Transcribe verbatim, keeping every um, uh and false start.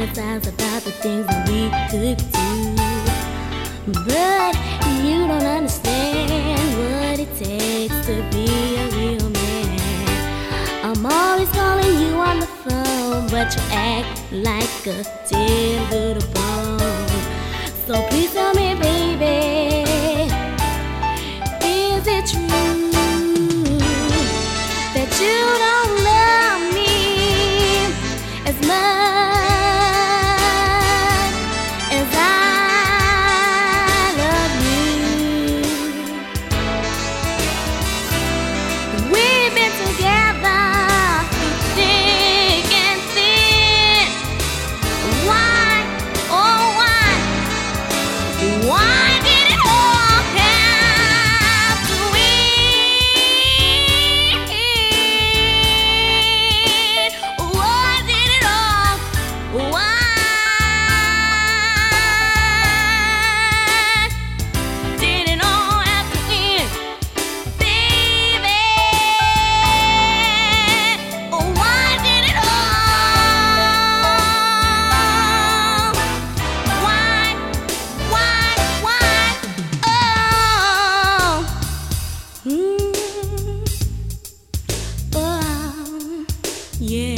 fantasize about the things that we could do. But you don't understand what it takes to be a real man. I'm always calling you on the phone, but you act like a dead little bone. So please tell me, baby, is it true that you don't love me as much as I love you? We've been together through thick and thin. Why, oh why, why did it all have to end? Why did it all, why did it all have to end, baby? Why did it all, why, why, why, oh, mm, oh, yeah.